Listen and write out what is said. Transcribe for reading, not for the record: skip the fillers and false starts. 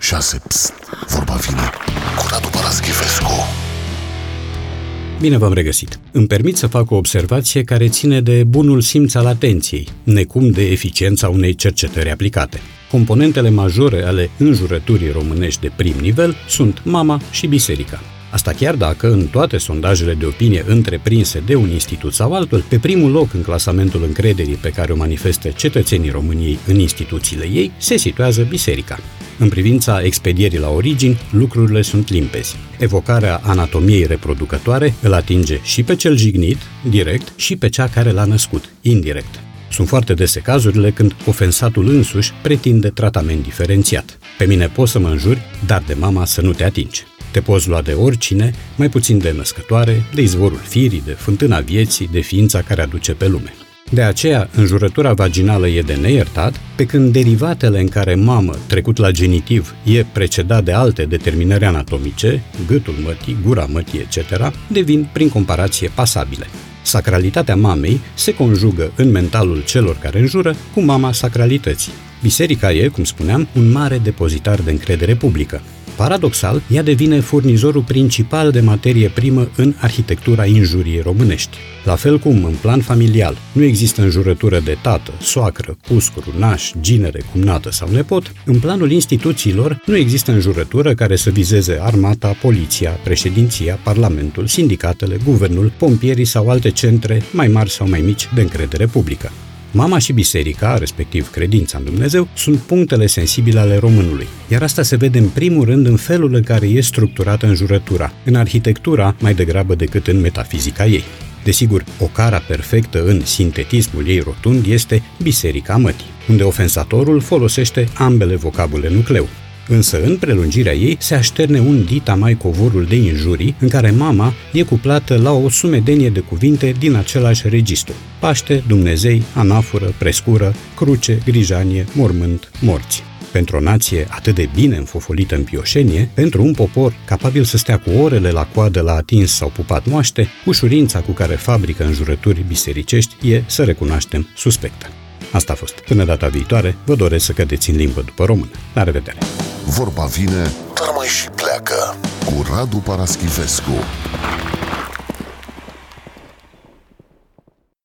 6. Psst, vorba vine cu Radu Paraschivescu. Bine v-am regăsit. Îmi permit să fac o observație care ține de bunul simț al atenției, necum de eficiența unei cercetări aplicate. Componentele majore ale înjurăturii românești de prim nivel sunt mama și biserica. Asta chiar dacă, în toate sondajele de opinie întreprinse de un institut sau altul, pe primul loc în clasamentul încrederii pe care o manifestă cetățenii României în instituțiile ei, se situează biserica. În privința expedierii la origini, lucrurile sunt limpezi. Evocarea anatomiei reproducătoare îl atinge și pe cel jignit, direct, și pe cea care l-a născut, indirect. Sunt foarte dese cazurile când ofensatul însuși pretinde tratament diferențiat. Pe mine poți să mă înjuri, dar de mama să nu te atingi. Te poți lua de oricine, mai puțin de născătoare, de izvorul firii, de fântâna vieții, de ființa care aduce pe lume. De aceea, înjurătura vaginală e de neiertat, pe când derivatele în care mamă, trecut la genitiv, e precedat de alte determinări anatomice, gâtul mătii, gura mătii, etc., devin, prin comparație, pasabile. Sacralitatea mamei se conjugă în mentalul celor care înjură cu mama sacralității. Biserica e, cum spuneam, un mare depozitar de încredere publică. Paradoxal, ea devine furnizorul principal de materie primă în arhitectura injuriei românești. La fel cum, în plan familial, nu există înjurătură de tată, soacră, puscru, naș, ginere, cumnată sau nepot, în planul instituțiilor nu există înjurătură care să vizeze armata, poliția, președinția, parlamentul, sindicatele, guvernul, pompierii sau alte centre mai mari sau mai mici de încredere publică. Mama și biserica, respectiv credința în Dumnezeu, sunt punctele sensibile ale românului, iar asta se vede în primul rând în felul în care e structurată înjurătura, în arhitectura mai degrabă decât în metafizica ei. Desigur, o cara perfectă în sintetismul ei rotund este biserica mătii, unde ofensatorul folosește ambele vocabule nucleu. Însă, în prelungirea ei, se așterne un dita mai covorul de injurii, în care mama e cuplată la o sumedenie de cuvinte din același registru. Paște, Dumnezei, anafură, prescură, cruce, grijanie, mormânt, morți. Pentru o nație atât de bine înfofolită în pioșenie, pentru un popor capabil să stea cu orele la coadă la atins sau pupat moaște, ușurința cu care fabrică înjurături bisericești e, să recunoaștem, suspectă. Asta a fost. Până data viitoare, vă doresc să cădeți în limbă după română. La revedere! Vorba vine, dar mai și pleacă cu Radu Paraschivescu.